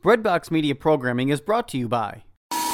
Breadbox Media programming is brought to you by...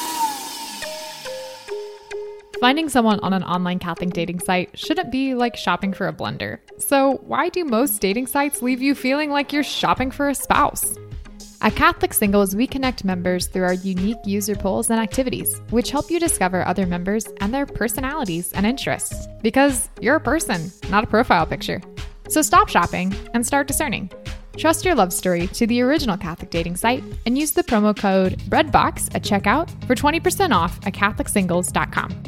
Finding someone on an online Catholic dating site shouldn't be like shopping for a blender. So why do most dating sites leave you feeling like you're shopping for a spouse? At Catholic Singles, we connect members through our unique user polls and activities, which help you discover other members and their personalities and interests. Because you're a person, not a profile picture. So stop shopping and start discerning. Trust your love story to the original Catholic dating site and use the promo code BREADBOX at checkout for 20% off at CatholicSingles.com.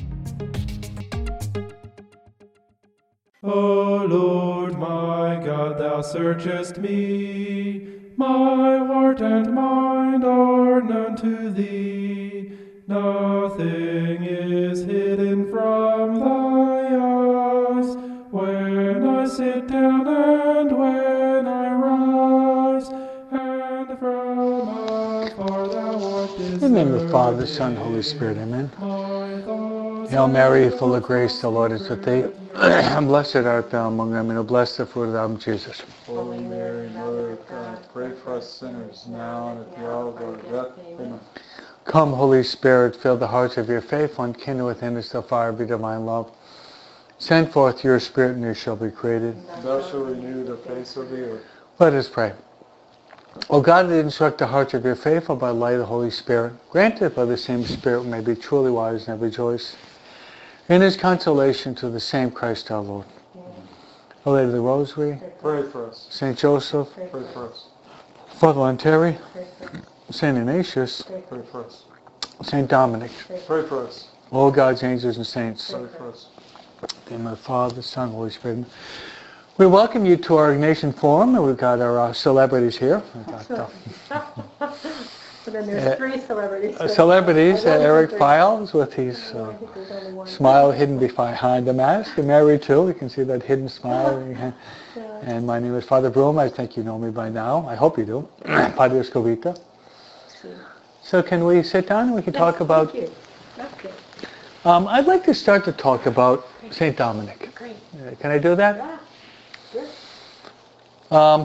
O Lord my God, thou searchest me. My heart and mind are known to thee. Nothing is hidden from thy eyes. When I sit down and when I rise, and from afar thou art deserted. In the name of the Father, Son, Holy Spirit, amen. Hail Mary, full of grace, the Lord is with thee. And blessed art thou among women, and blessed the fruit of thy womb, Jesus. Holy Mary, Mother of God, pray for us sinners, now and at the hour of our death. Amen. Come, Holy Spirit, fill the hearts of your faithful, and kindle within us the fire of your divine love. Send forth your Spirit, and you shall be created. Thou shalt renew the face of the earth. Let us pray. O God, that instruct the hearts of your faithful by the light of the Holy Spirit, grant that by the same Spirit we may be truly wise and rejoice in his consolation to the same Christ our Lord. Our Lady of the Rosary, pray for us. Saint Joseph, Pray for us. Father Lanteri, Saint Ignatius, Pray for us. Saint Dominic, Pray for us. all God's angels and saints. Pray for us. In the name of the Father, Son, Holy Spirit. We welcome you to our Ignatian Forum, and we've got our celebrities here. We've got, So then there's three celebrities. celebrities, Eric Files with his smile hidden behind the mask, and Mary too, you can see that hidden smile. And my name is Father Broom. I think you know me by now. I hope you do. Padre Escovita. So can we sit down and we can talk about... Thank you. Okay. I'd like to start to talk about St. Dominic. Great. Can I do that? Yeah. Good.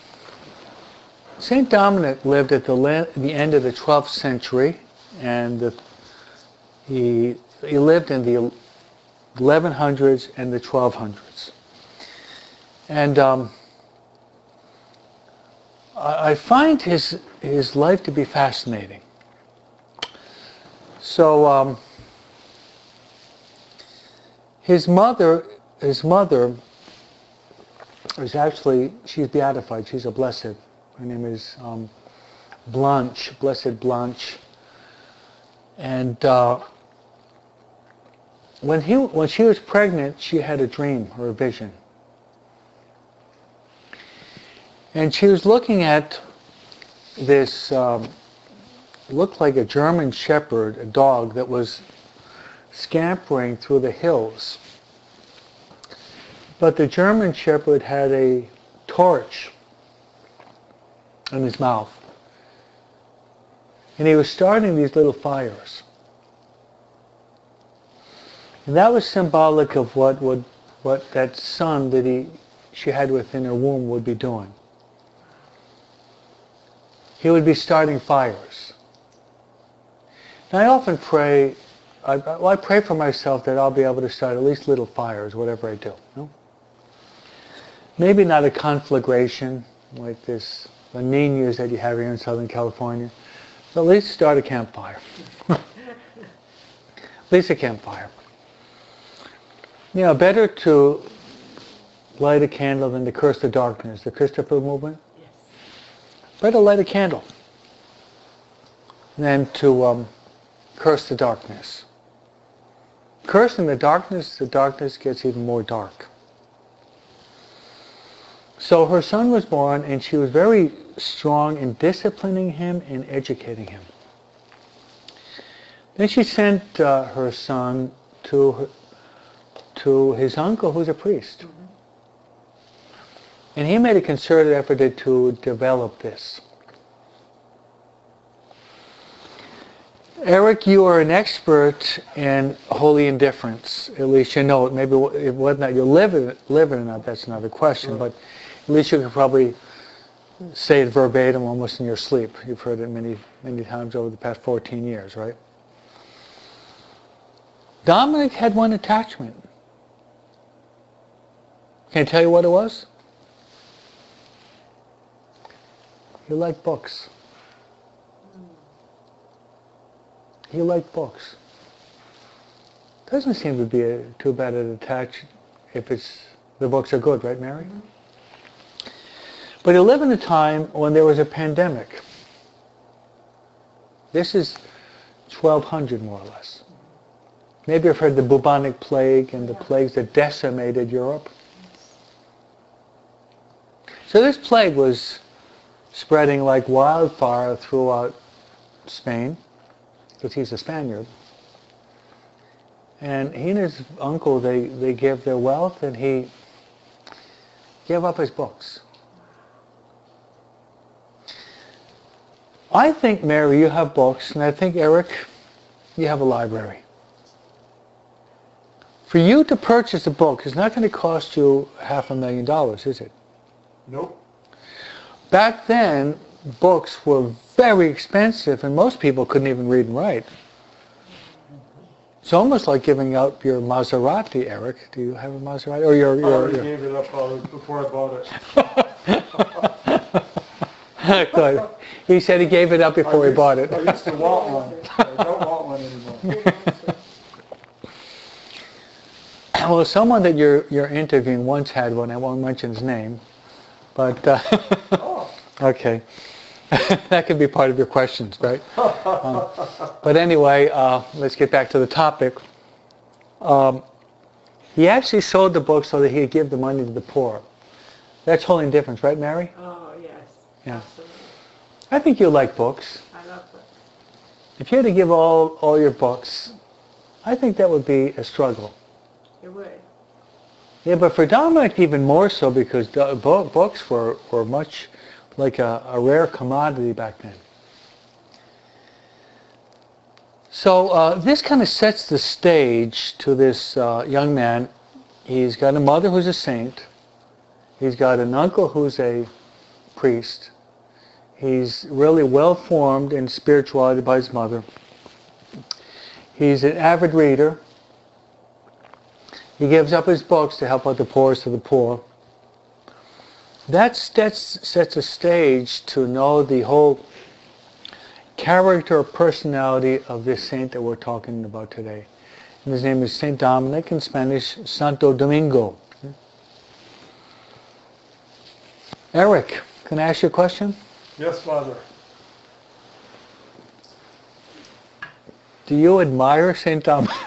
St. Dominic lived at the end of the 12th century, and he lived in the 1100s and the 1200s. And I find his life to be fascinating. So his mother is actually, she's beatified, she's a blessed. Her name is Blanche, Blessed Blanche. And when she was pregnant, she had a dream or a vision. And she was looking at this, looked like a German shepherd, a dog that was scampering through the hills. But the German shepherd had a torch in his mouth. And he was starting these little fires. And that was symbolic of what that son that she had within her womb would be doing. He would be starting fires. And I often pray, I pray for myself that I'll be able to start at least little fires, whatever I do. No? Maybe not a conflagration like this, the niños that you have here in Southern California. So at least start a campfire. At least a campfire. You know, better to light a candle than to curse the darkness. The Christopher movement. Yes. Better light a candle than to curse the darkness. Cursing the darkness gets even more dark. So her son was born, and she was very strong in disciplining him and educating him. Then she sent her son to his uncle, who's a priest. Mm-hmm. And he made a concerted effort to develop this. Eric, you are an expert in holy indifference. At least you know it. Maybe whether or not you live it or not, that's another question. But at least you can probably say it verbatim almost in your sleep. You've heard it many, many times over the past 14 years, right? Dominic had one attachment. Can I tell you what it was? He liked books. He liked books. Doesn't seem to be too bad an attachment if the books are good, right, Mary? Mm-hmm. But he lived in a time when there was a pandemic. This is 1200 more or less. Maybe you've heard the bubonic plague and the plagues that decimated Europe. So this plague was spreading like wildfire throughout Spain, because he's a Spaniard. And he and his uncle, they gave their wealth, and he gave up his books. I think, Mary, you have books, and I think, Eric, you have a library. For you to purchase a book is not going to cost you $500,000, is it? Nope. Back then, books were very expensive, and most people couldn't even read and write. It's almost like giving out your Maserati, Eric. Do you have a Maserati? Or I already gave it up before I bought it. Good. He said he gave it up before he bought it. I used to want one. I don't want one anymore. Well, someone that you're interviewing once had one. I won't mention his name, but okay, that could be part of your questions, right? But anyway, let's get back to the topic. He actually sold the book so that he could give the money to the poor. That's wholly different, right, Mary? Oh, yes. Yeah. Absolutely. I think you like books. I love books. If you had to give all your books, I think that would be a struggle. It would. Yeah, but for Dominic even more so, because books were much like a rare commodity back then. So this kind of sets the stage to this young man. He's got a mother who's a saint. He's got an uncle who's a priest. He's really well formed in spirituality by his mother. He's an avid reader. He gives up his books to help out the poorest of the poor. That sets a stage to know the whole character or personality of this saint that we're talking about today. And his name is Saint Dominic, in Spanish, Santo Domingo. Eric, can I ask you a question? Yes, Father. Do you admire Saint Dominic?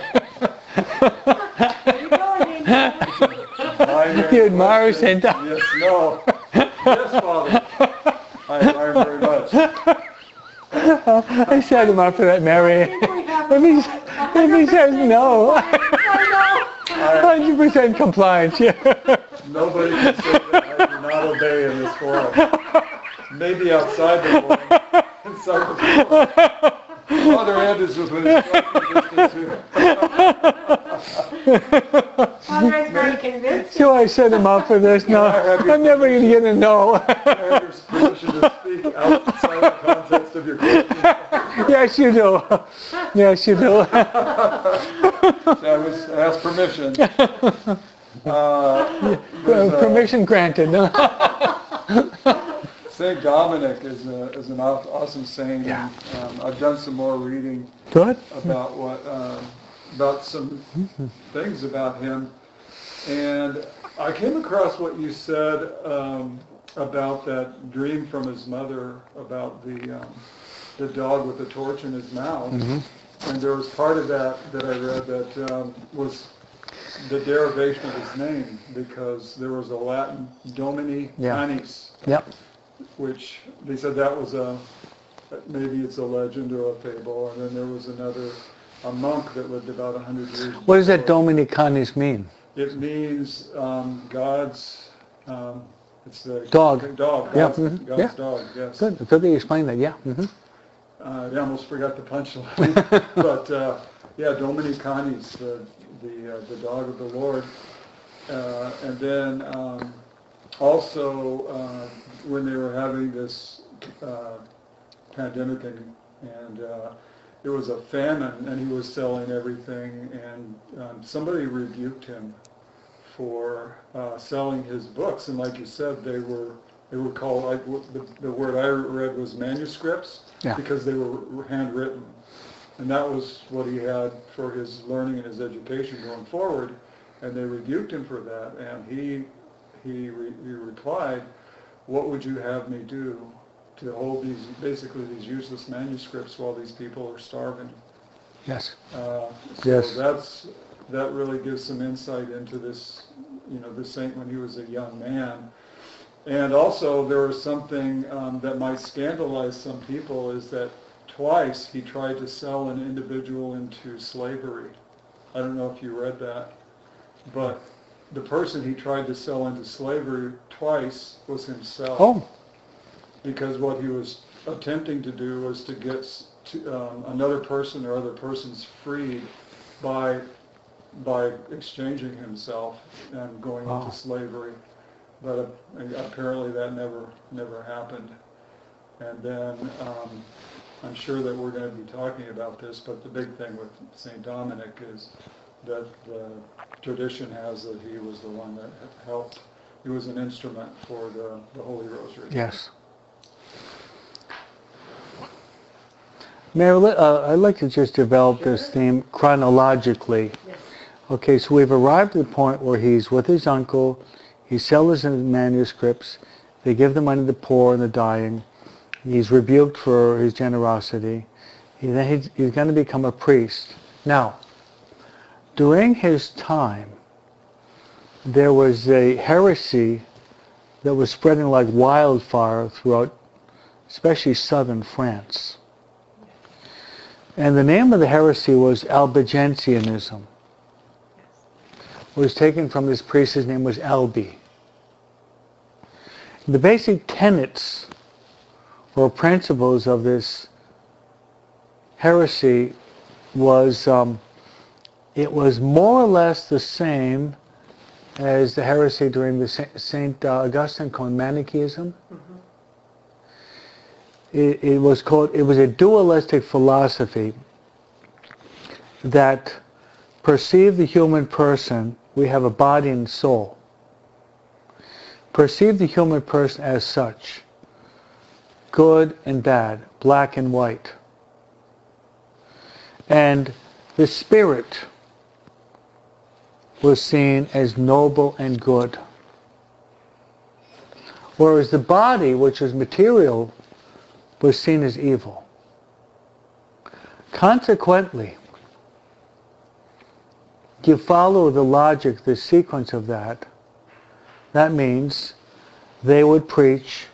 You admire Saint Dominic? Yes, no. Yes, Father. I admire him very much. I set him up for that, Mary. If he says no, 100% compliance. Yeah. Nobody can say that I do not obey in this forum. Maybe outside the forum. Inside the forum. Father Anders was within striking distance here. Father's very convinced. So I set him up for this. No, I'm never going to get a no. I have your permission to speak outside the context of your question. Yes, you do. Yes, you do. So I was asked permission. Permission granted. Saint Dominic is an awesome saint. Yeah. And, I've done some more reading Good. about some things about him, and I came across what you said about that dream from his mother about the dog with the torch in his mouth, and there was part of that I read that was the derivation of his name, because there was a Latin Domini Canis. Yep. Which they said that was maybe it's a legend or a fable, and then there was a monk that lived about 100 years. What does that Domini Canis mean? It means God's. It's the dog. Dog. God's dog. Yes. Good. Good that you explained that. Yeah. I almost forgot the punchline, but Domini Canis, the dog of the Lord, and then. Also, when they were having this pandemic and it was a famine and he was selling everything, and somebody rebuked him for selling his books. And like you said, they were called, like the word I read was manuscripts, because they were handwritten. And that was what he had for his learning and his education going forward. And they rebuked him for that. And he replied, "What would you have me do to hold these useless manuscripts while these people are starving?" Yes. Yes. That really gives some insight into this, the saint when he was a young man. And also there was something that might scandalize some people, is that twice he tried to sell an individual into slavery. I don't know if you read that, but the person he tried to sell into slavery twice was himself. Oh. Because what he was attempting to do was to get another person or other persons freed by exchanging himself and going into slavery. But apparently that never happened. And then I'm sure that we're going to be talking about this, but the big thing with St. Dominic is that the tradition has that he was the one that helped. He was an instrument for the Holy Rosary. Yes. Mary, I'd like to just develop this theme chronologically. Yes. Okay, so we've arrived at the point where he's with his uncle, he sells his manuscripts, they give the money to the poor and the dying, he's rebuked for his generosity, he's going to become a priest. Now, during his time, there was a heresy that was spreading like wildfire throughout, especially southern France. And the name of the heresy was Albigensianism. It was taken from this priest, his name was Albi. The basic tenets or principles of this heresy was, it was more or less the same as the heresy during the St. Augustine called Manichaeism. It was a dualistic philosophy that perceived the human person, we have a body and soul, perceived the human person as such, good and bad, black and white. And the spirit was seen as noble and good. Whereas the body, which was material, was seen as evil. Consequently, you follow the logic, the sequence of that, that means they would preach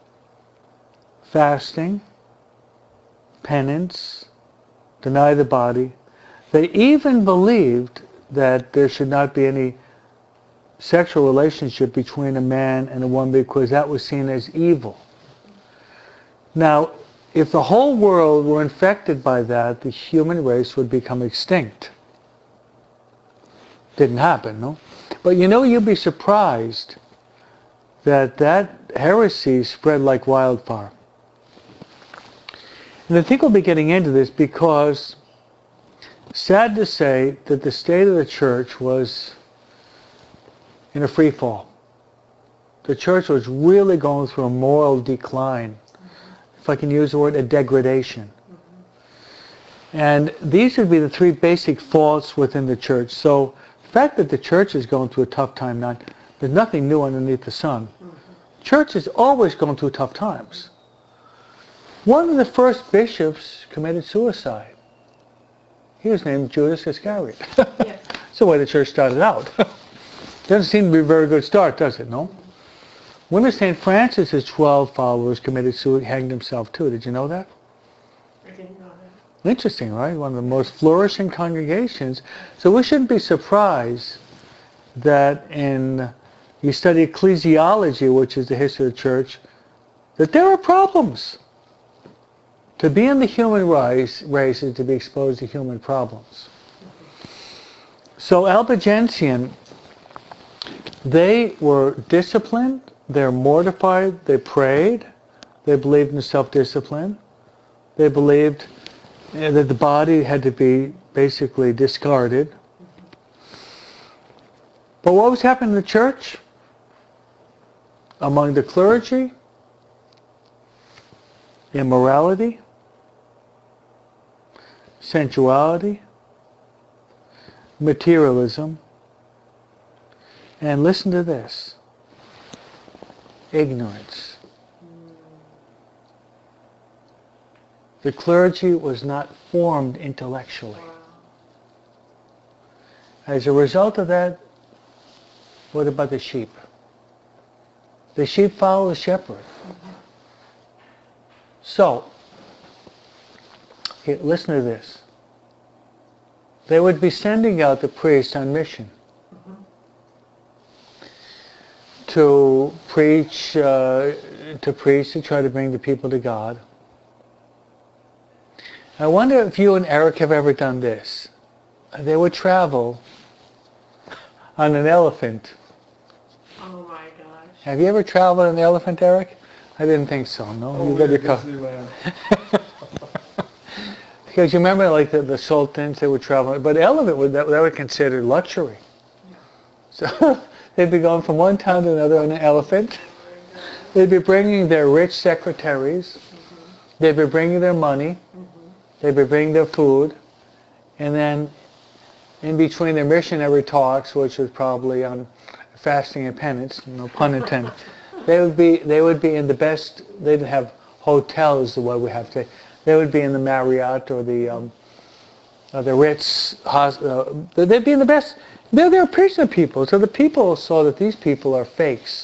fasting, penance, deny the body. They even believed that there should not be any sexual relationship between a man and a woman because that was seen as evil. Now, if the whole world were infected by that, the human race would become extinct. Didn't happen, no? But you'd be surprised that heresy spread like wildfire. And I think we'll be getting into this because, sad to say, that the state of the church was in a free fall. The church was really going through a moral decline. If I can use the word, a degradation. And these would be the three basic faults within the church. So the fact that the church is going through a tough time now, there's nothing new underneath the sun. Church is always going through tough times. One of the first bishops committed suicide. He was named Judas Iscariot. Yes. That's the way the church started out. Doesn't seem to be a very good start, does it, no? One of St. Francis's 12 followers committed suicide, hanged himself too. Did you know that? I didn't know that. Interesting, right? One of the most flourishing congregations. So we shouldn't be surprised that you study ecclesiology, which is the history of the church, that there are problems. To be in the human race is to be exposed to human problems. So Albigensian, they were disciplined, They're mortified, they prayed, they believed in self-discipline, they believed that the body had to be basically discarded. But what was happening in the church? Among the clergy? Immorality? Sensuality? Materialism? And listen to this. Ignorance. The clergy was not formed intellectually. As a result of that, what about the sheep? The sheep follow the shepherd. So, here, listen to this. They would be sending out the priests on mission to preach, to try to bring the people to God. I wonder if you and Eric have ever done this. They would travel on an elephant. Oh my gosh. Have you ever traveled on an elephant, Eric? I didn't think so. No, Oh, you got your Disneyland. Because you remember, like the sultans, they would travel, but elephant that would consider luxury. So they'd be going from one town to another on an elephant. They'd be bringing their rich secretaries. They'd be bringing their money. They'd be bringing their food, and then in between their missionary talks, which was probably on fasting and penance, no pun intended, they would be in the best. They'd have hotels the way we have today. They would be in the Marriott or the Ritz. They'd be in the best. They're preaching to people, so the people saw that these people are fakes.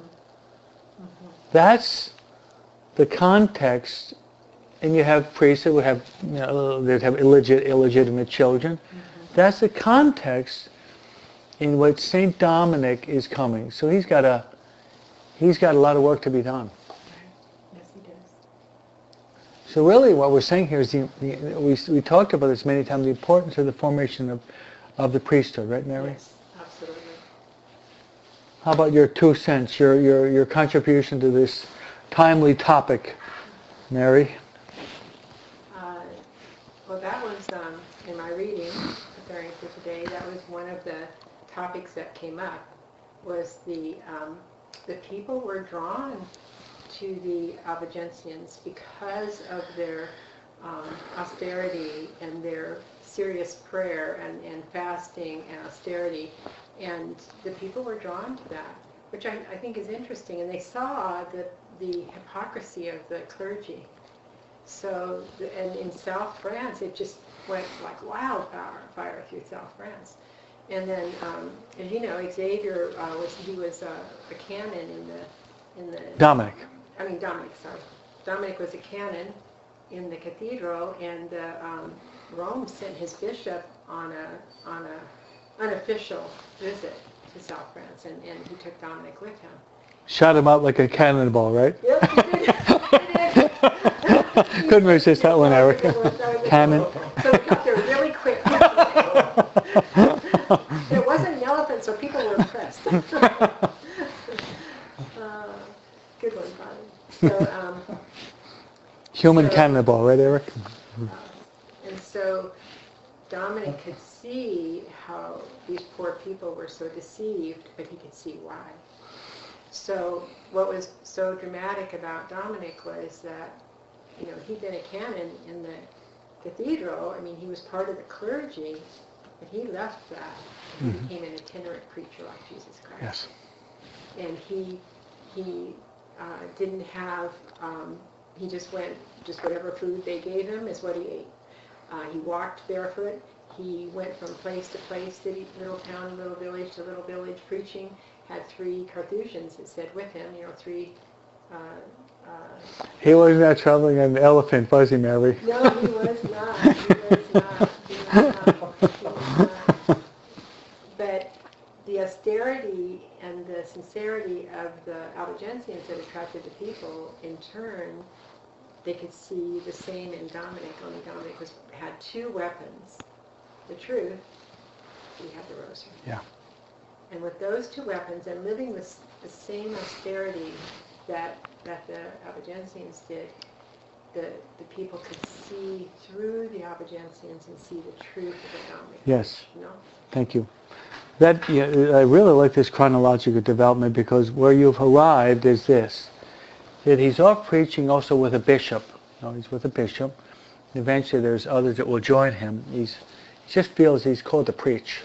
That's the context. And you have priests that would have, they'd have illegitimate children. That's the context in which Saint Dominic is coming. So he's got a lot of work to be done. Yes, he does. So really, what we're saying here is we talked about this many times, the importance of the formation of the priesthood, right, Mary? Yes, absolutely. How about your 2 cents, your contribution to this timely topic, Mary? Well, that was in my reading, preparing for today. That was one of the topics that came up. Was the people were drawn to the Albigensians because of their austerity and their serious prayer and fasting and austerity, and the people were drawn to that, which I think is interesting. And they saw the hypocrisy of the clergy. So, and in South France, it just went like wildfire through South France. And then, as you know, Xavier was a canon in the Dominic. Dominic was a canon in the cathedral, and Rome sent his bishop on a unofficial visit to South France, and he took Dominic with him. Shot him out like a cannonball, right? Yep, he did. He did. Couldn't resist that one, Eric. Cannon. So we got there really quick. There wasn't an elephant, so people were impressed. Good one, Bonnie. So, Human cannonball, right, Eric? and so Dominic could see how these poor people were so deceived, but he could see why. So what was so dramatic about Dominic was that, he'd been a canon in the cathedral. I mean, he was part of the clergy, but he left that. He became an itinerant preacher like Jesus Christ. Yes. And he didn't have, he just went, whatever food they gave him is what he ate. He walked barefoot. He went from place to place, city, little town, little village to little village, preaching. Had 3 Carthusians that said with him, 3. He was not traveling on an elephant, was he, Mary? No, he was not. He was not. But the austerity and the sincerity of the Albigensians that attracted the people, in turn, they could see the same in Dominic. Only Dominic had 2 weapons: the truth. He had the rosary. Yeah. And with those two weapons and living the same austerity that the Albigensians did, the people could see through the Albigensians and see the truth of the Dhamma. Yes. You know? Thank you. That, yeah, I really like this chronological development, because where you've arrived is this, that he's off preaching also with a bishop. You know, he's with a bishop. Eventually there's others that will join him. He just feels he's called to preach.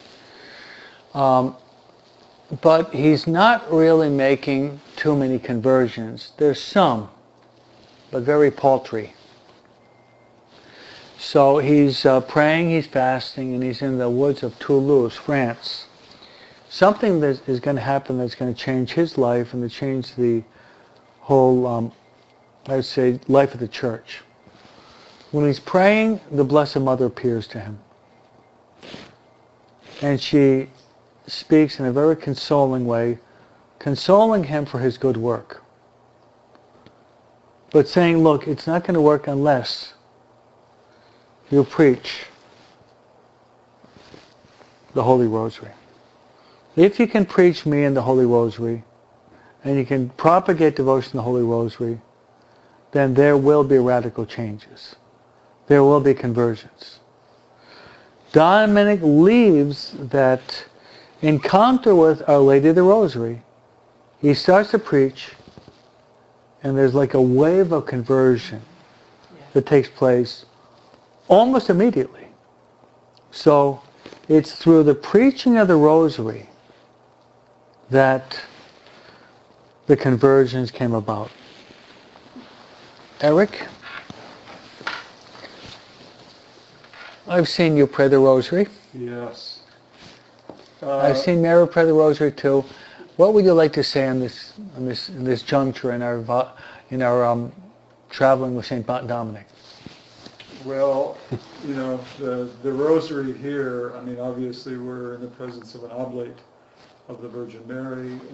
But he's not really making too many conversions. There's some, but very paltry. So he's praying, he's fasting, and he's in the woods of Toulouse, France. Something that is going to happen that's going to change his life and to change the whole, I would say, life of the church. When he's praying, the Blessed Mother appears to him. And she speaks in a very consoling way, consoling him for his good work. But saying, look, it's not going to work unless you preach the Holy Rosary. If you can preach me in the Holy Rosary, and you can propagate devotion in the Holy Rosary, then there will be radical changes. There will be conversions. Dominic leaves that encounter with Our Lady of the Rosary. He starts to preach, and there's like a wave of conversion that takes place almost immediately. So it's through the preaching of the Rosary that the conversions came about. Eric? I've seen you pray the Rosary. Yes. I've seen Mary pray the Rosary too. What would you like to say in this juncture in our traveling with St. Dominic? Well, you know, the Rosary here, I mean, obviously we're in the presence of an oblate of the Virgin Mary, and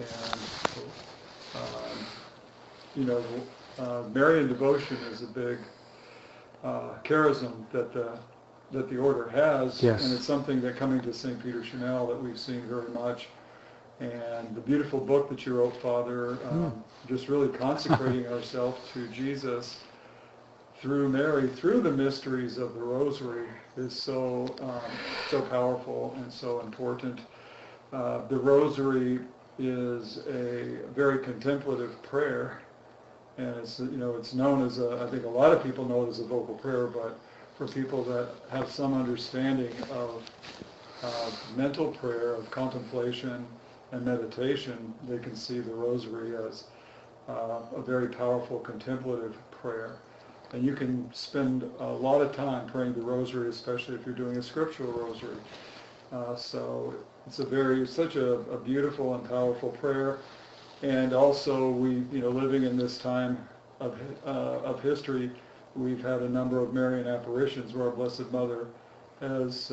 you know, Marian devotion is a big charism that the order has, yes. And it's something that coming to St. Peter Chanel that we've seen very much. And the beautiful book that you wrote, Father, just really consecrating ourselves to Jesus through Mary, through the mysteries of the Rosary, is so powerful and so important. The Rosary is a very contemplative prayer, and it's known as I think a lot of people know it as a vocal prayer, but for people that have some understanding of mental prayer, of contemplation and meditation, they can see the Rosary as a very powerful contemplative prayer. And you can spend a lot of time praying the Rosary, especially if you're doing a scriptural Rosary. So it's such a beautiful and powerful prayer. And also, living in this time of history, we've had a number of Marian apparitions where our Blessed Mother has,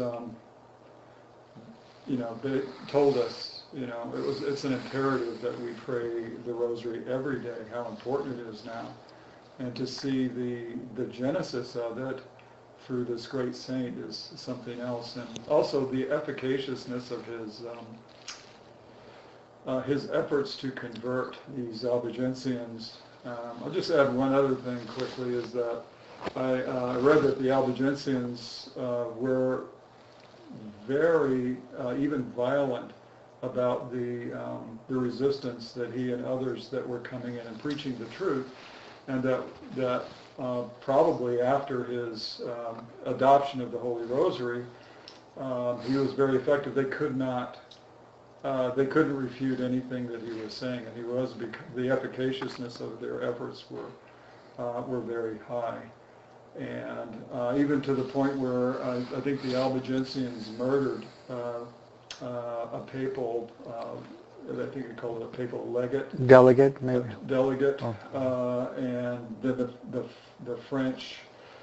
they told us, it's an imperative that we pray the Rosary every day, how important it is now. And to see the genesis of it through this great saint is something else. And also the efficaciousness of his efforts to convert these Albigensians. I'll just add one other thing quickly, is that I read that the Albigensians were very even violent about the resistance that he and others that were coming in and preaching the truth, and that probably after his adoption of the Holy Rosary, he was very effective. They couldn't refute anything that he was saying, and the efficaciousness of their efforts were very high. And even to the point where I think the Albigensians murdered a papal, I think they called it a papal legate. Delegate, maybe. Delegate. Oh. And then the French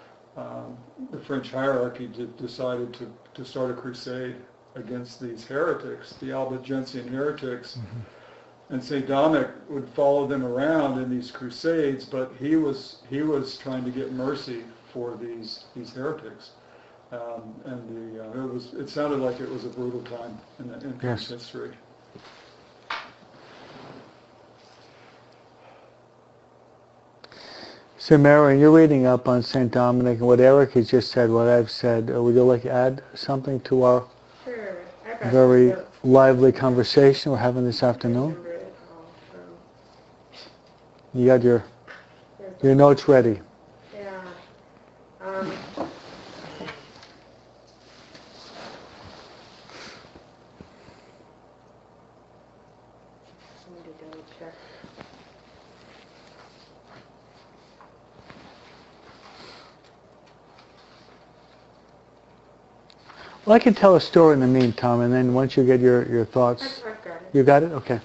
hierarchy decided to start a crusade against these heretics, the Albigensian heretics. Mm-hmm. And St. Dominic would follow them around in these crusades, but he was trying to get mercy for these heretics, and it sounded like it was a brutal time in yes. history. So Mary, you're reading up on St. Dominic, and what Eric has just said, what I've said, would you like to add something to our Sure. I got very some notes. lively conversation we're having this I afternoon? remember it all from- You got your there's- notes ready. Yeah. I need to double check. Well, I can tell a story in the meantime, and then once you get your thoughts, I've got it. you got it? Okay.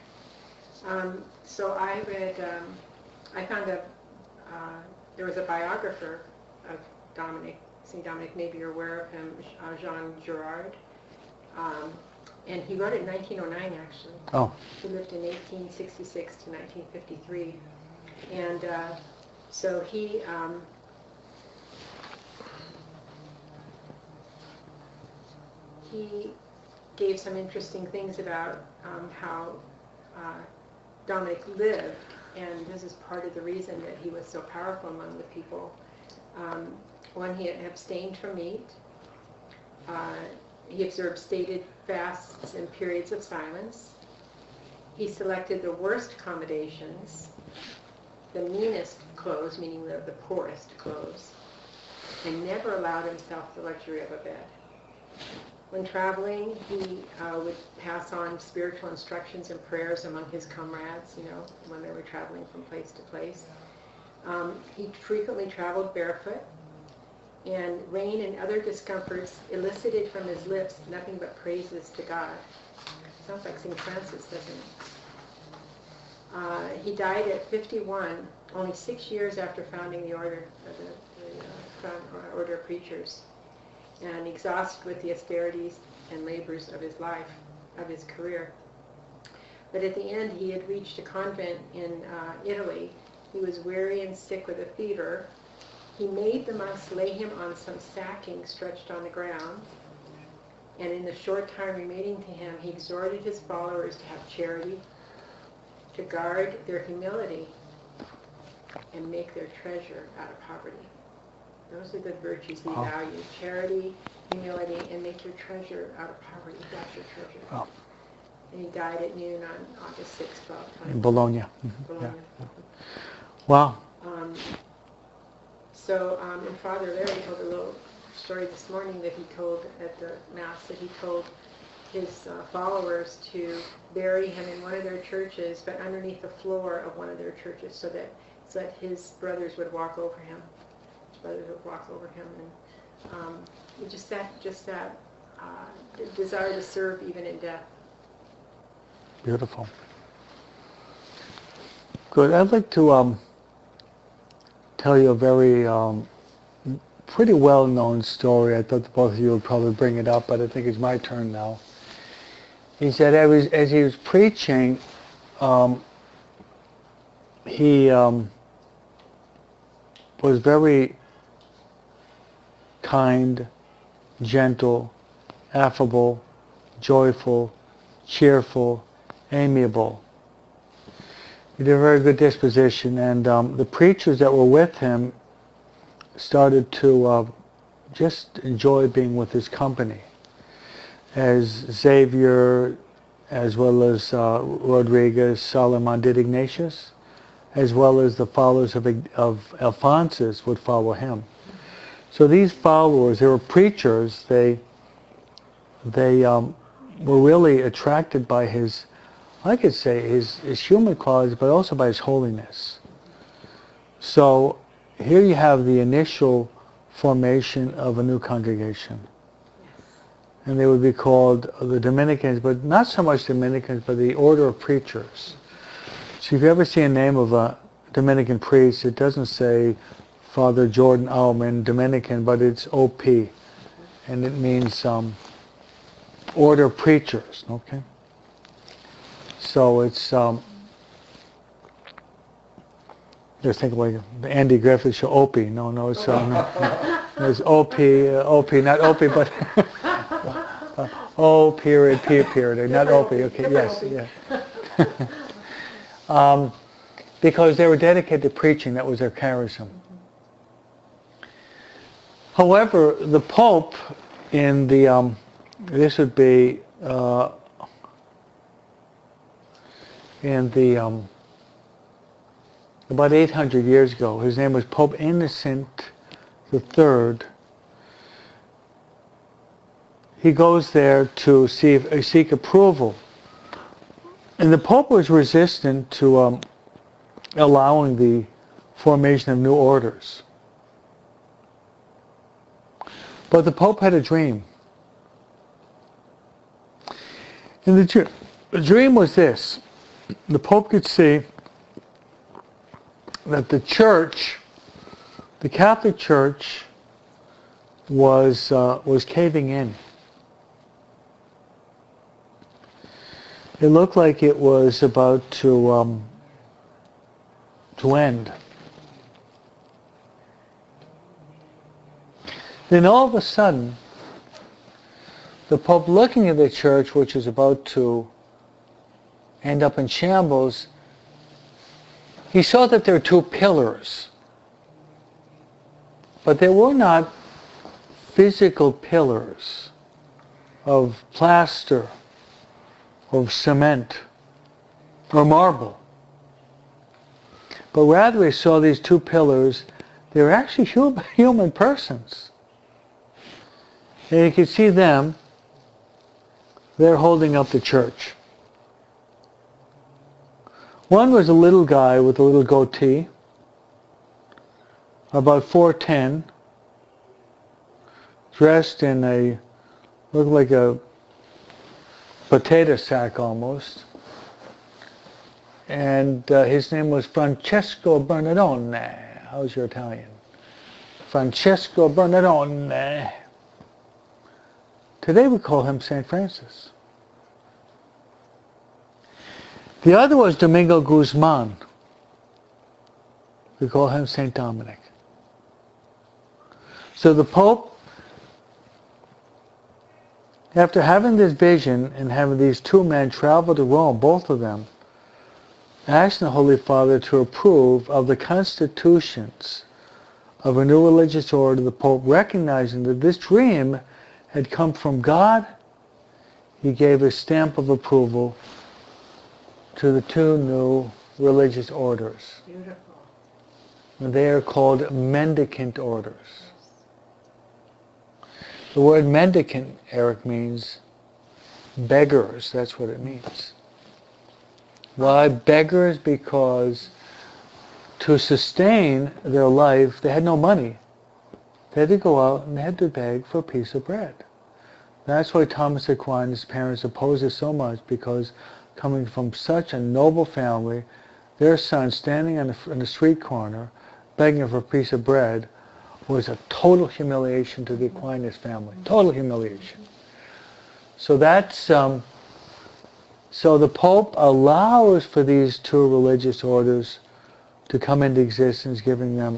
So I read, I found there was a biographer of Dominic, St. Dominic, maybe you're aware of him, Jean Girard. And he wrote it in 1909, actually. Oh. He lived in 1866 to 1953. And so he gave some interesting things about how Dominic lived, and this is part of the reason that he was so powerful among the people. One, he abstained from meat. He observed stated fasts and periods of silence. He selected the worst accommodations, the meanest clothes, meaning the poorest clothes, and never allowed himself the luxury of a bed. When traveling, he would pass on spiritual instructions and prayers among his comrades, when they were traveling from place to place. He frequently traveled barefoot, and rain and other discomforts elicited from his lips nothing but praises to God. Sounds like St. Francis, doesn't it? He died at 51, only 6 years after founding the order, the order of preachers, and exhausted with the austerities and labors of his life, of his career. But at the end, he had reached a convent in Italy. He was weary and sick with a fever. He made the monks lay him on some sacking stretched on the ground, and in the short time remaining to him, he exhorted his followers to have charity, to guard their humility, and make their treasure out of poverty. Those are the virtues he valued: charity, humility, and make your treasure out of poverty. That's your treasure. Wow. And he died at noon on August 6, 1220. In Bologna. Bologna. Yeah. Wow. And Father Larry told a little story this morning that he told at the Mass, that he told his followers to bury him in one of their churches, but underneath the floor of one of their churches, so that his brothers would walk over him. His brothers would walk over him, and just that desire to serve even in death. Beautiful. Good. I'd like to tell you a very pretty well-known story. I thought the both of you would probably bring it up, but I think it's my turn now. He said as he was preaching, he was very kind, gentle, affable, joyful, cheerful, amiable. He had a very good disposition, and the preachers that were with him started to just enjoy being with his company. As Xavier, as well as Rodriguez, Solomon did Ignatius, as well as the followers of Alphonsus would follow him. So these followers, they were preachers. They were really attracted by his, I could say, his human qualities, but also by his holiness. So here you have the initial formation of a new congregation. And they would be called the Dominicans, but not so much Dominicans, but the Order of Preachers. So if you ever see a name of a Dominican priest, it doesn't say Father Jordan Allman, Dominican, but it's OP. And it means Order of Preachers, okay? So it's, just think like the Andy Griffith show, Opie. No, it's, no, it's OP, not Opie, but O period, P period, not O period. Okay, yes, Different yeah. Because they were dedicated to preaching, that was their charism. However, the Pope in the, this would be in the, about 800 years ago, his name was Pope Innocent III. He goes there to seek approval. And the Pope was resistant to allowing the formation of new orders. But the Pope had a dream. And the dream was this. The Pope could see that the Church, the Catholic Church, was caving in. It looked like it was about to end. Then all of a sudden, the Pope, looking at the Church, which is about to end up in shambles, he saw that there were two pillars. But they were not physical pillars of plaster, of cement, or marble. But rather he saw these two pillars, they were actually human persons. And you could see them, they're holding up the Church. One was a little guy with a little goatee, about 4'10", dressed in looked like a potato sack almost. And his name was Francesco Bernardone. How's your Italian? Francesco Bernardone. Today we call him St. Francis. The other was Domingo Guzman. We call him St. Dominic. So the Pope, after having this vision and having these two men travel to Rome, both of them, asked the Holy Father to approve of the constitutions of a new religious order. The Pope, recognizing that this dream had come from God, he gave a stamp of approval to the two new religious orders. Beautiful. And they are called mendicant orders. The word mendicant, Eric, means beggars. That's what it means. Why beggars? Because to sustain their life, they had no money. They had to go out and they had to beg for a piece of bread. That's why Thomas Aquinas' parents opposed it so much, because coming from such a noble family, their son standing on the street corner begging for a piece of bread was a total humiliation to the Aquinas family. Total humiliation. So that's so the Pope allows for these two religious orders to come into existence, giving them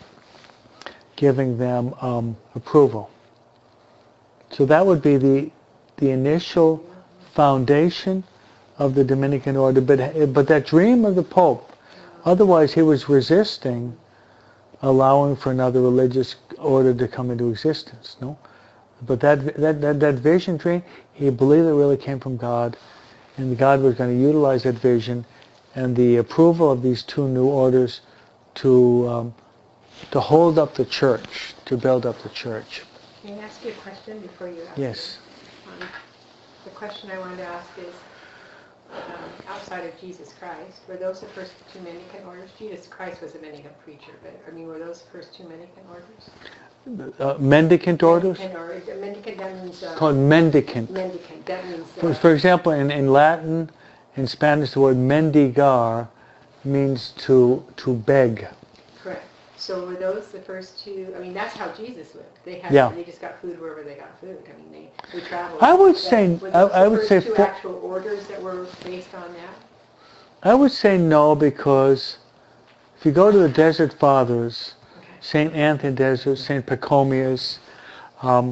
approval. So that would be the initial foundation of the Dominican order. But that dream of the Pope, otherwise he was resisting allowing for another religious order to come into existence. No, but that vision dream, he believed it really came from God, and God was going to utilize that vision and the approval of these two new orders to hold up the Church, to build up the Church. Can I ask you a question before you ask? Yes. The question I wanted to ask is, outside of Jesus Christ, were those the first two mendicant orders? Jesus Christ was a mendicant preacher, but were those the first two mendicant orders? Mendicant orders? Mendicant, that means... called mendicant. Mendicant, that means... For example, in Latin, in Spanish, the word mendigar means to beg. Correct. So were those the first two? That's how Jesus lived. They just got food wherever they got food. They traveled. I would say two actual orders that were based on that. I would say no, because if you go to the Desert Fathers, St. Anthony Desert, St. Pachomius,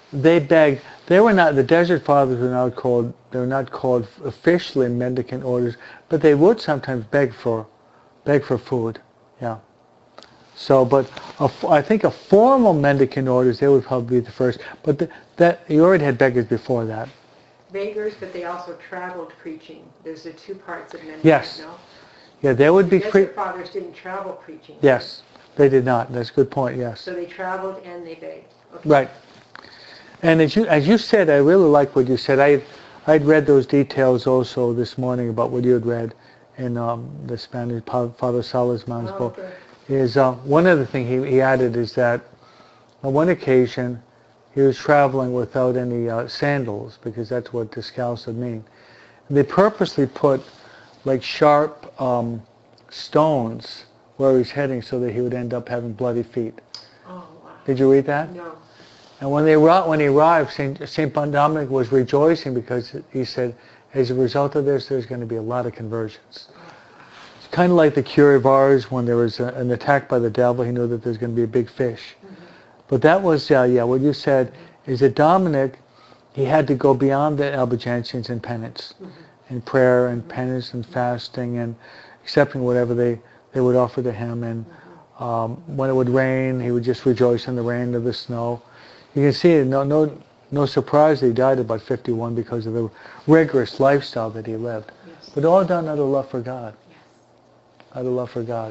they begged. They were not, the Desert Fathers were not called, they were not called officially mendicant orders, but they would sometimes beg for food. Yeah. So, but I think a formal mendicant orders, they would probably be the first. But that you already had beggars before that. Beggars, but they also traveled preaching. There's the two parts of mendicant. Yes. No? Yeah, there would be. The Desert Fathers didn't travel preaching. Yes, they did not. That's a good point. Yes. So they traveled and they begged. Okay. Right. And as you said, I really like what you said. I'd read those details also this morning about what you had read in the Spanish Father Salesman's book. Okay. Is one other thing he added is that on one occasion he was traveling without any sandals, because that's what descalzo would mean. And they purposely put like sharp stones where he's heading so that he would end up having bloody feet. Oh, wow. Did you read that? No. And when he arrived, St. Dominic was rejoicing because he said, as a result of this, there's going to be a lot of conversions. It's kind of like the cure of Ars when there was an attack by the devil. He knew that there's going to be a big fish. Mm-hmm. But that was, what you said is that Dominic, he had to go beyond the Albigensians in penance, in prayer and penance and fasting and accepting whatever they would offer to him. And when it would rain, he would just rejoice in the rain or the snow. You can see, no surprise that he died about 51 because of the rigorous lifestyle that he lived. Yes. But all done out of love for God. Yes. Out of love for God.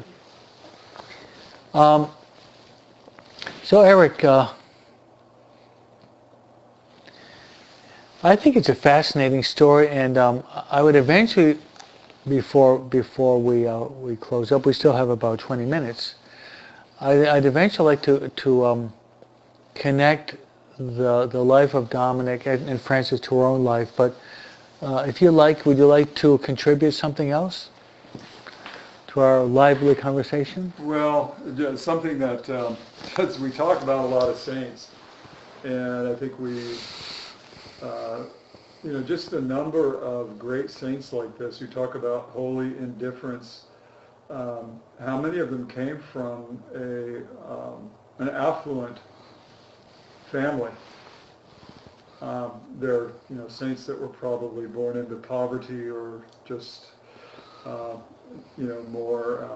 So Eric, I think it's a fascinating story, and I would eventually, before we close up, we still have about 20 minutes. I'd eventually like to connect the life of Dominic and Francis to our own life, but if you like, would you like to contribute something else to our lively conversation? Well, something that we talk about a lot of saints, and I think we, just the number of great saints like this who talk about holy indifference. How many of them came from an affluent family? They're saints that were probably born into poverty or just more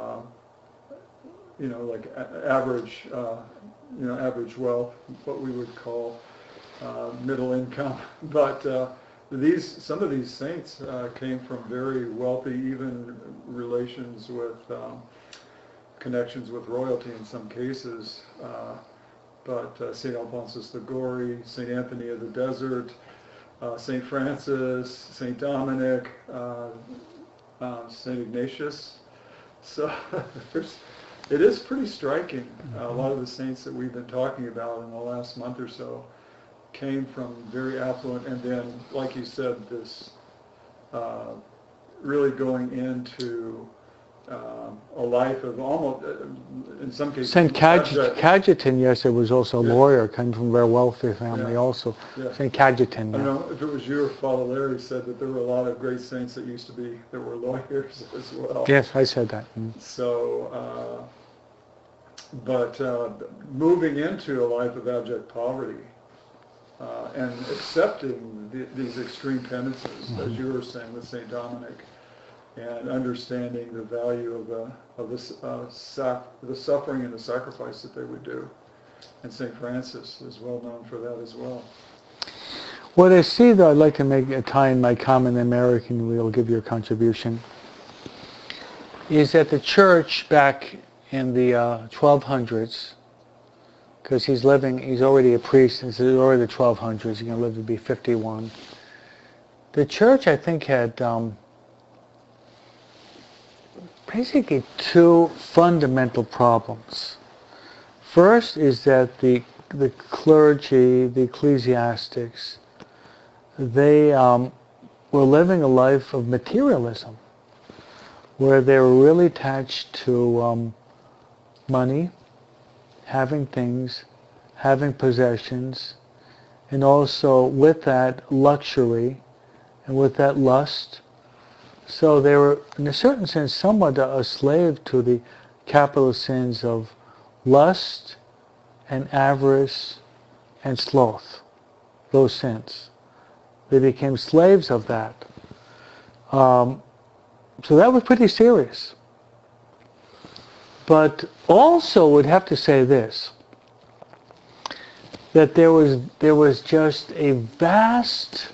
like average average wealth, what we would call middle income. But some of these saints came from very wealthy, even relations with connections with royalty in some cases. But St. Alphonsus Liguori, St. Anthony of the Desert, St. Francis, St. Dominic, St. Ignatius. So it is pretty striking. A lot of the saints that we've been talking about in the last month or so came from very affluent, and then, like you said, this really going into a life of almost, in some cases... St. Cajetan, yes, it was also a lawyer, came from a very wealthy family also. Yeah. St. Cajetan. I don't know if it was you or Father Larry said that there were a lot of great saints that used to be, that were lawyers as well. Yes, I said that. So, but moving into a life of abject poverty and accepting these extreme penances, as you were saying with St. Dominic, and understanding the value of the suffering and the sacrifice that they would do. And St. Francis is well known for that as well. What I see, though, I'd like to make a tie in my comment, and Mary will give your contribution, is that the church back in the 1200s, because he's already a priest, and it's already the 1200s, he's going to live to be 51. The church, I think, had basically two fundamental problems. First is that the clergy, the ecclesiastics, they were living a life of materialism, where they were really attached to money, having things, having possessions, and also with that luxury and with that lust. So they were, in a certain sense, somewhat a slave to the capital sins of lust and avarice and sloth. those sins. They became slaves of that. So that was pretty serious. But also would have to say this, that there was just a vast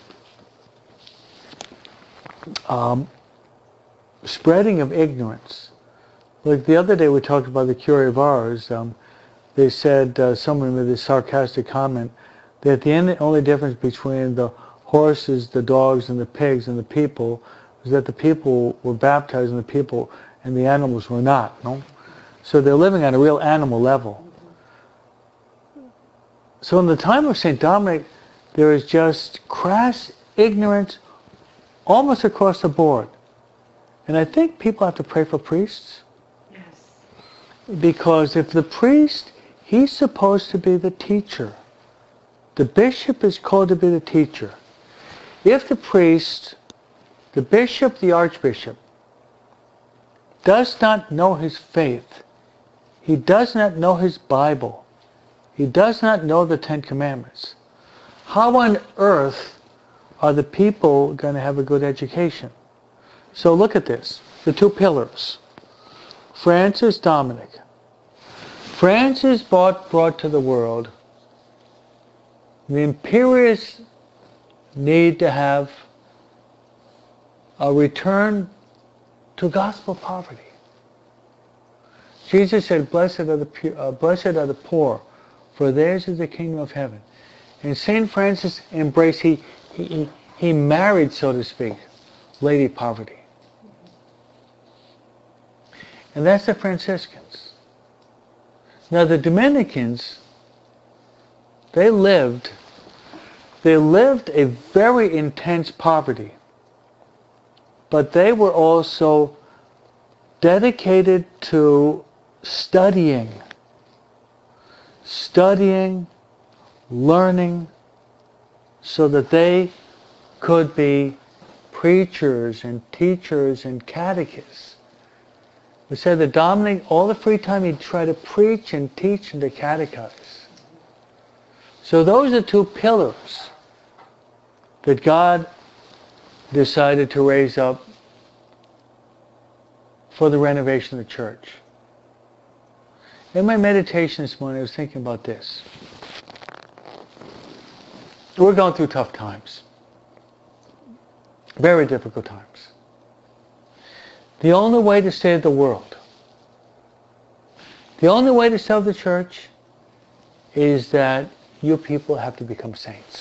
spreading of ignorance. Like the other day we talked about the Curé of Ars. They said, someone made this sarcastic comment, that at the end the only difference between the horses, the dogs, and the pigs and the people was that the people were baptized and the people and the animals were not. No? So they're living on a real animal level. So in the time of St. Dominic, there is just crass ignorance almost across the board. And I think people have to pray for priests. Yes. Because if the priest, he's supposed to be the teacher. The bishop is called to be the teacher. If the priest, the bishop, the archbishop, does not know his faith, he does not know his Bible, he does not know the Ten Commandments, how on earth are the people going to have a good education? So look at this, the two pillars. Francis, Dominic. Francis brought to the world the imperious need to have a return to gospel poverty. Jesus said, blessed are the poor, for theirs is the kingdom of heaven. And St. Francis embraced, he married, so to speak, Lady Poverty. And that's the Franciscans. Now the Dominicans, they lived a very intense poverty, but they were also dedicated to studying, learning, so that they could be preachers and teachers and catechists. We said that Dominic, all the free time, he'd try to preach and teach and to catechize. So those are two pillars that God decided to raise up for the renovation of the church. In my meditation this morning, I was thinking about this. We're going through tough times. Very difficult times. The only way to save the world, the only way to save the church, is that you people have to become saints.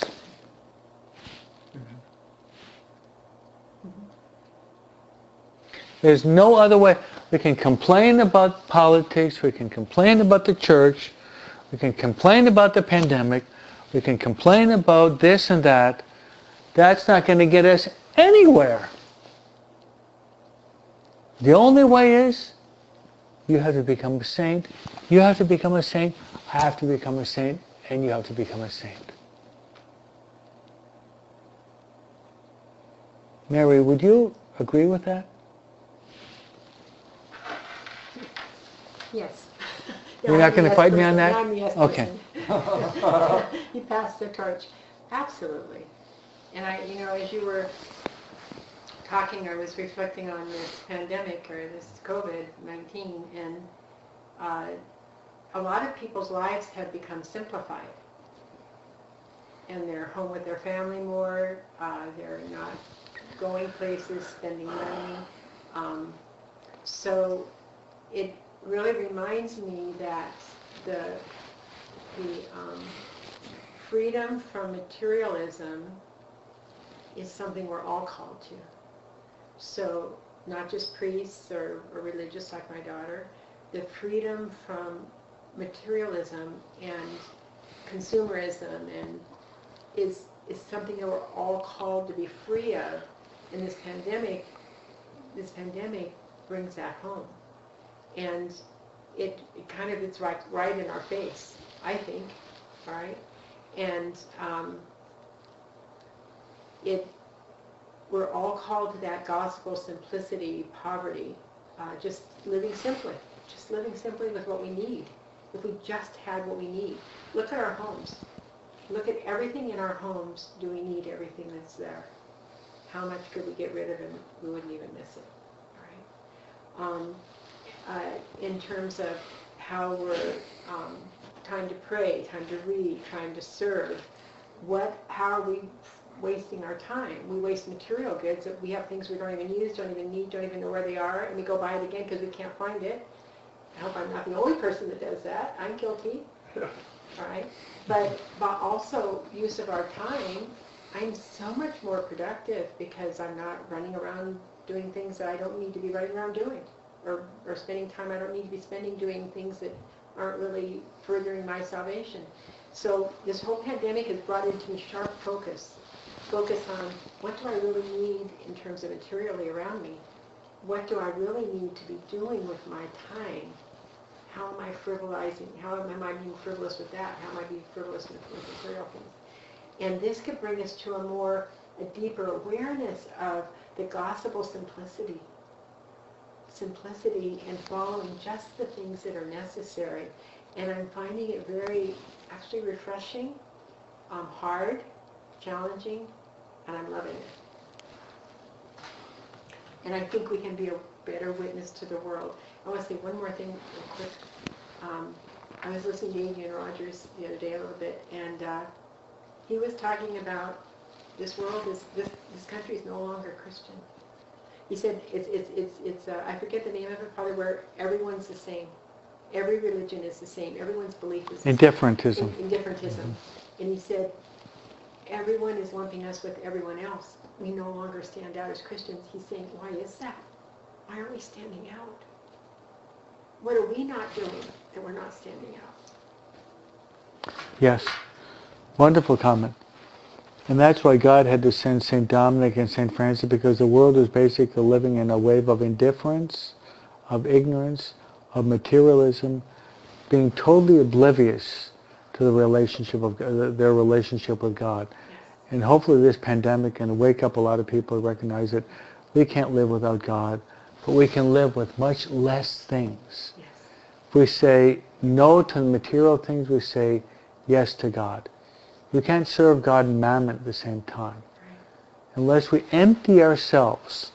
There's no other way. We can complain about politics, we can complain about the church, we can complain about the pandemic, we can complain about this and that. That's not going to get us anywhere. The only way is you have to become a saint. You have to become a saint. I have to become a saint. And you have to become a saint. Mary, would you agree with that? Yes. You're not going to fight me on that? I'm a yes Okay. person. You passed the torch. Absolutely. And as you were talking, I was reflecting on this pandemic or this COVID-19, and a lot of people's lives have become simplified. And they're home with their family more. They're not going places, spending money. So it really reminds me that the freedom from materialism is something we're all called to. So not just priests or religious like my daughter, the freedom from materialism and consumerism and is something that we're all called to be free of. And this pandemic brings that home. And it's right in our face, I think, right? And we're all called to that gospel simplicity, poverty, just living simply with what we need. If we just had what we need. Look at our homes. look at everything in our homes. Do we need everything that's there? How much could we get rid of and we wouldn't even miss it? In terms of how we're time to pray, time to read, time to serve, how are we wasting our time? We waste material goods. We have things we don't even use, don't even need, don't even know where they are, and we go buy it again because we can't find it. I hope I'm not the only person that does that. I'm guilty. Yeah. Right? But also use of our time, I'm so much more productive because I'm not running around doing things that I don't need to be running around doing, or spending time I don't need to be spending doing things that aren't really furthering my salvation. So this whole pandemic has brought into me sharp focus on what do I really need in terms of materially around me? What do I really need to be doing with my time? How am I frivolizing? How am I being frivolous with that? How am I being frivolous with material things? And this could bring us to a deeper awareness of the gospel simplicity and following just the things that are necessary. And I'm finding it very, actually refreshing, hard, challenging, and I'm loving it. And I think we can be a better witness to the world. I want to say one more thing real quick. I was listening to Adrian Rogers the other day a little bit, and he was talking about this country is no longer Christian. He said it's I forget the name of it, probably where everyone's the same. Every religion is the same. Everyone's belief is the same. Indifferentism. Indifferentism. And he said, everyone is lumping us with everyone else. We no longer stand out as Christians. He's saying, why is that? Why aren't we standing out? What are we not doing that we're not standing out? Yes. Wonderful comment. And that's why God had to send St. Dominic and St. Francis, because the world is basically living in a wave of indifference, of ignorance, of materialism, being totally oblivious to the relationship of their relationship with God. And hopefully this pandemic can wake up a lot of people to recognize that we can't live without God, but we can live with much less things. Yes. If we say no to material things, we say yes to God. We can't serve God and mammon at the same time. Unless we empty ourselves,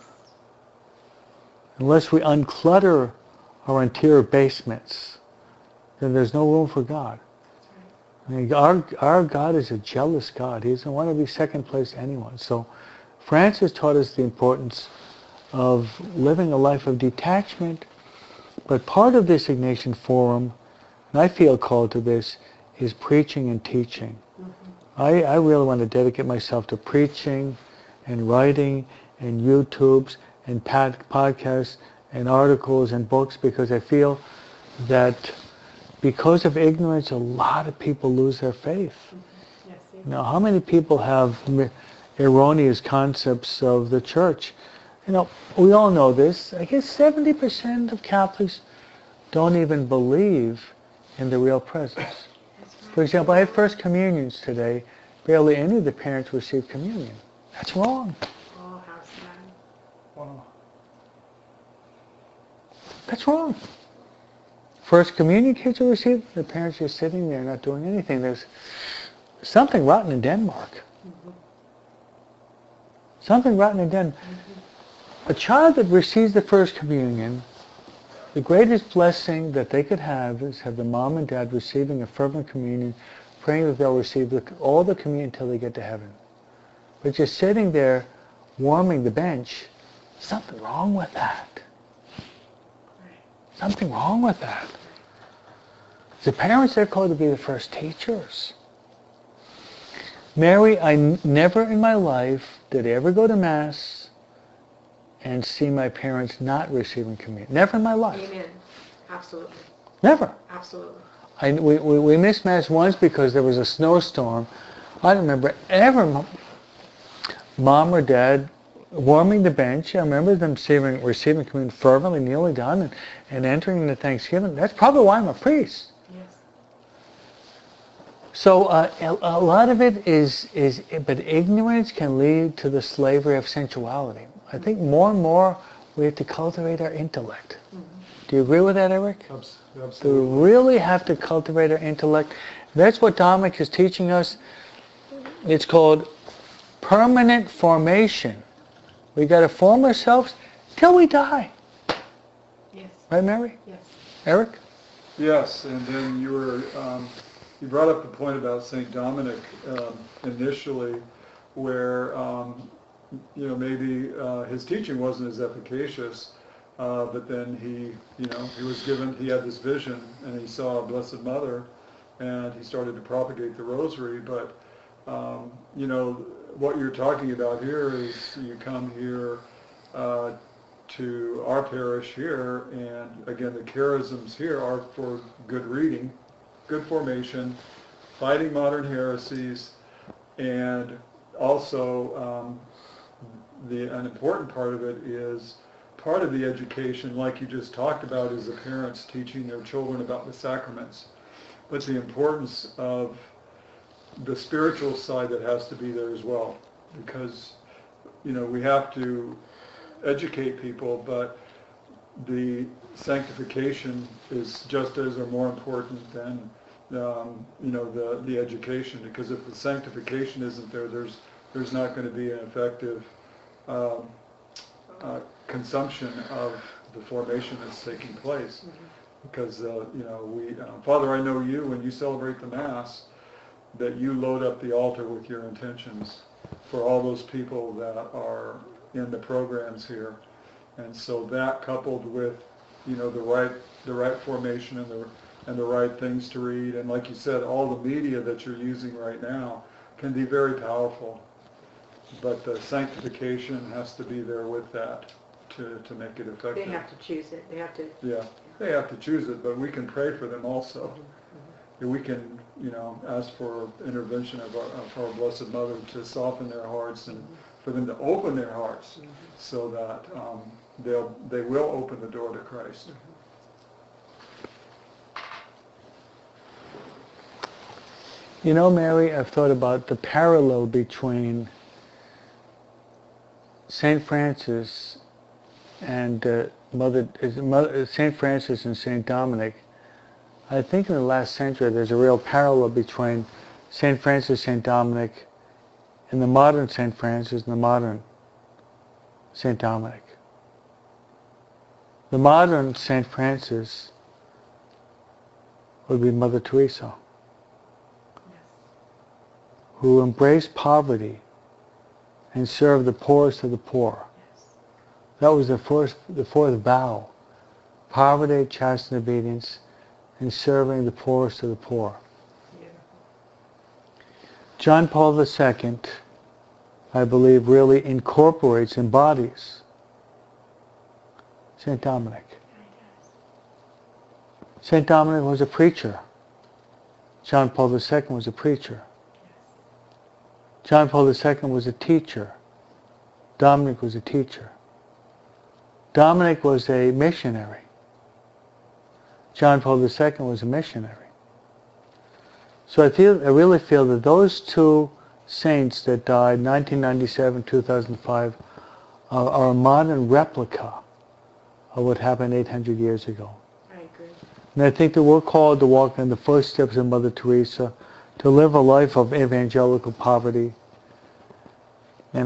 unless we unclutter our interior basements, then there's no room for God. I mean, our God is a jealous God. He doesn't want to be second place to anyone. So Francis taught us the importance of living a life of detachment. But part of this Ignatian Forum, and I feel called to this, is preaching and teaching. I really want to dedicate myself to preaching and writing and YouTubes and podcasts and articles and books, because I feel that because of ignorance, a lot of people lose their faith. Yes, Now, how many people have erroneous concepts of the church? You know, we all know this. I guess 70% of Catholics don't even believe in the real presence. For example, I had First Communions today. Barely any of the parents received communion. That's wrong. Oh, how sad. Wow. That's wrong. First Communion kids are received, the parents are sitting there not doing anything. There's something rotten in Denmark. Something rotten in Denmark. A child that receives the First Communion, the greatest blessing that they could have is have the mom and dad receiving a fervent communion, praying that they'll receive all the communion until they get to heaven. But just sitting there warming the bench, something wrong with that. Something wrong with that. The parents are called to be the first teachers. Mary, I never in my life did ever go to Mass and see my parents not receiving communion. Never in my life. Amen. Absolutely. Never. Absolutely. We missed Mass once because there was a snowstorm. I don't remember ever mom or dad warming the bench. I remember them receiving communion fervently, kneeling down and entering into Thanksgiving. That's probably why I'm a priest. Yes. So a lot of it is, but ignorance can lead to the slavery of sensuality. I think more and more we have to cultivate our intellect. Do you agree with that, Eric? Absolutely. So we really have to cultivate our intellect. That's what Dominic is teaching us. It's called permanent formation. We got to form ourselves till we die. Yes. Right, Mary? Yes. Eric? Yes, and then you brought up the point about St. Dominic initially, where maybe his teaching wasn't as efficacious, but then he had this vision, and he saw a Blessed Mother, and he started to propagate the Rosary. But what you're talking about here is you come here to our parish here, and again, the charisms here are for good reading, good formation, fighting modern heresies, and also an important part of it is part of the education, like you just talked about, is the parents teaching their children about the sacraments, but the importance of the spiritual side that has to be there as well, because we have to educate people, but the sanctification is just as or more important than the education, because if the sanctification isn't there, there's not going to be an effective consumption of the formation that's taking place. Because Father, I know you, when you celebrate the Mass, that you load up the altar with your intentions for all those people that are in the programs here. And so that, coupled with the right formation and the right things to read, and like you said, all the media that you're using right now can be very powerful, but the sanctification has to be there with that to make it effective. They have to choose it. They have to. Yeah, they have to choose it, but we can pray for them also. We can, ask for intervention of our Blessed Mother to soften their hearts and for them to open their hearts so that they will open the door to Christ. Mary, I've thought about the parallel between St. Francis and St. Francis and St. Dominic. I think in the last century there's a real parallel between St. Francis, St. Dominic, and the modern St. Francis and the modern St. Dominic. The modern St. Francis would be Mother Teresa, who embraced poverty and served the poorest of the poor. That was the fourth vow: poverty, chastity, and obedience, and serving the poorest of the poor. John Paul II, I believe, really embodies St. Dominic. St. Dominic was a preacher. John Paul II was a preacher. John Paul II was a teacher. Dominic was a teacher. Dominic was a missionary. John Paul II was a missionary. So I really feel that those two saints that died, 1997, 2005, are a modern replica of what happened 800 years ago. I agree. And I think that we're called to walk in the footsteps of Mother Teresa, to live a life of evangelical poverty. And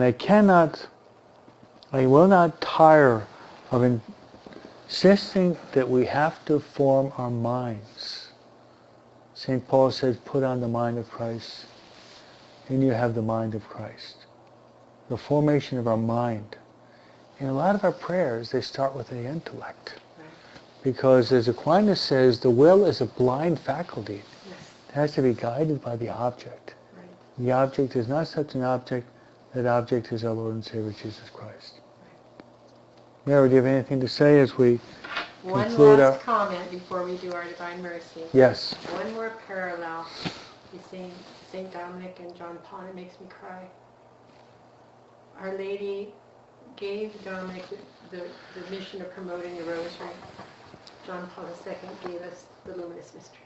I will not tire of insisting that we have to form our minds. St. Paul says, put on the mind of Christ, and you have the mind of Christ. The formation of our mind. In a lot of our prayers, they start with the intellect. Right. Because as Aquinas says, the will is a blind faculty. Yes. It has to be guided by the object. Right. The object is not such an object. That object is our Lord and Savior Jesus Christ. Right. Mary, do you have anything to say as we conclude One last comment before we do our Divine Mercy. Yes. One more parallel between St. Dominic and John Paul, and it makes me cry. Our Lady gave Dominic the mission of promoting the Rosary. John Paul II gave us the Luminous Mysteries.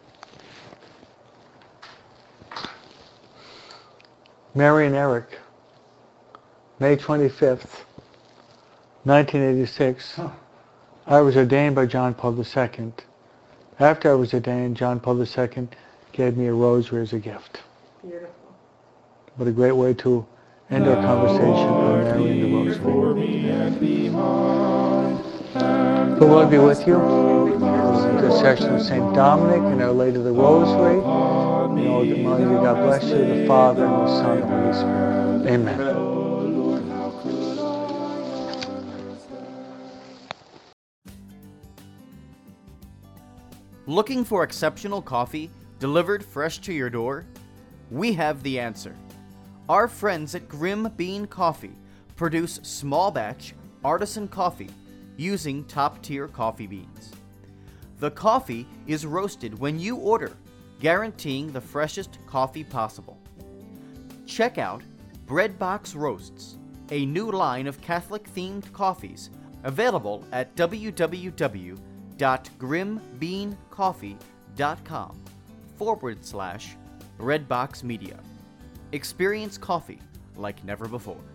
Mary and Eric, May 25th, 1986. I was ordained by John Paul II. After I was ordained, John Paul II gave me a rosary as a gift. Beautiful. What a great way to end our conversation on Mary and the Rosary. The Lord be with you. The section of St. Dominic and Our Lady of the Rosary. May Almighty God bless you, the Father, and the Son, and the Holy Spirit. Amen. Looking for exceptional coffee delivered fresh to your door? We have the answer. Our friends at Grim Bean Coffee produce small batch artisan coffee using top-tier coffee beans. The coffee is roasted when you order, guaranteeing the freshest coffee possible. Check out Breadbox Roasts, a new line of Catholic-themed coffees available at www.grimbeancoffee.com/Breadbox Media. Experience coffee like never before.